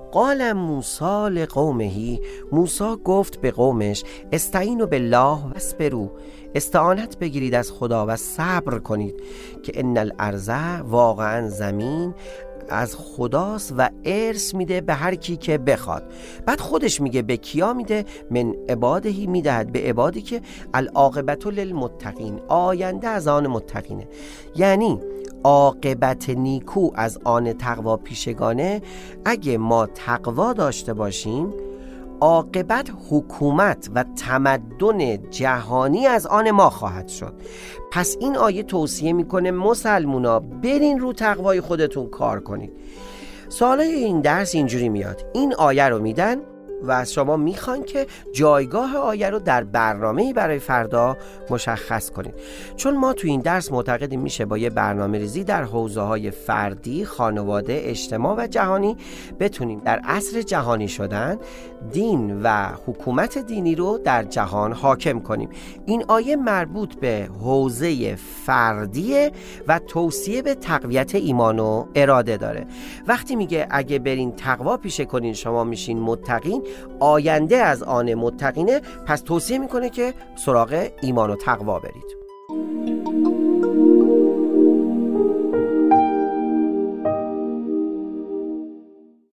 قال موسی لقومه، موسی گفت به قومش استعینوا بالله واصبروا، استعانت بگیرید از خدا و صبر کنید که ان الارض، واقعا زمین از خداست و ارث میده به هر کی که بخواد. بعد خودش میگه به کیا میده؟ من عبادهی، میدهد به عبادی که العاقبت للمتقین، آینده از آن متقینه. یعنی عاقبت نیکو از آن تقوا پیشگانه. اگه ما تقوا داشته باشیم، عاقبت حکومت و تمدن جهانی از آن ما خواهد شد. پس این آیه توصیه میکنه مسلمونا برین رو تقوای خودتون کار کنید. سوالای این درس اینجوری میاد، این آیه رو میدن و از شما میخوان که جایگاه آیه رو در برنامه‌ای برای فردا مشخص کنید. چون ما تو این درس معتقدیم میشه با یه برنامه‌ریزی در حوزه‌های فردی، خانواده، اجتماع و جهانی بتونیم در عصر جهانی شدن دین و حکومت دینی رو در جهان حاکم کنیم. این آیه مربوط به حوزه فردیه و توصیه به تقویت ایمان و اراده داره. وقتی میگه اگه برین تقوا پیشه کنین شما میشین متقین، آینده از آن متقینه، پس توصیه میکنه که سراغ ایمان و تقوا برید.